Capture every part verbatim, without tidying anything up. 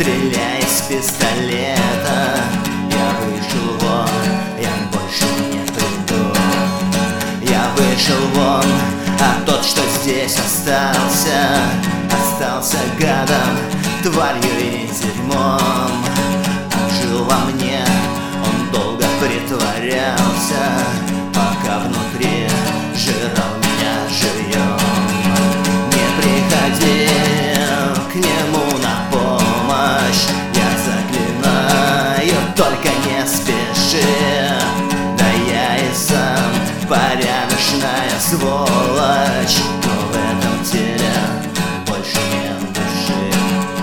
стреляй из пистолета. Я вышел вон, я больше не приду. Я вышел вон, а тот, что здесь остался, остался гадом, тварью и дерьмом. Жил во мне, он долго притворялся, пока внутри жрал меня живьем. Не приходи к нему на помощь, я заклинаю, только не спеши. Да я и сам порядочная сволочь, но в этом теле больше нет души.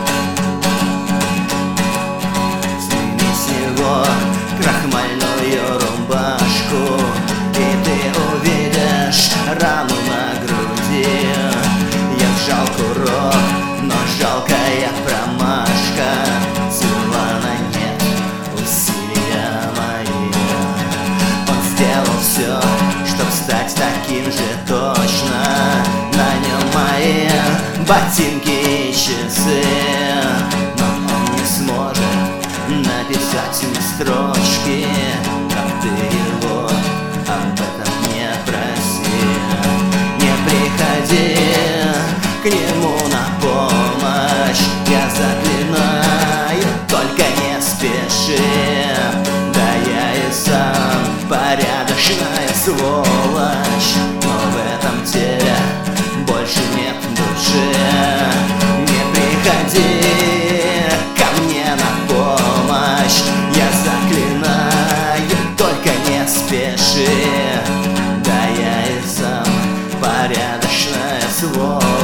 Сними с него крахмальную рубашку, и ты увидишь рану на груди. Я сжал курок, но жалкая промашка свела на нет усилия мои. Он сделал все, чтоб стать таким же точно. На нем мои ботинки и часы, но он не сможет написать ни строчки, как ты его об этом не проси. Не приходи к нему на помощь, я заклинаю, только не спеши. Да я и сам порядочная сволочь, но в этом теле больше нет души. Не приходи ко мне на помощь, я заклинаю, только не спеши. Да я и сам порядочная сволочь.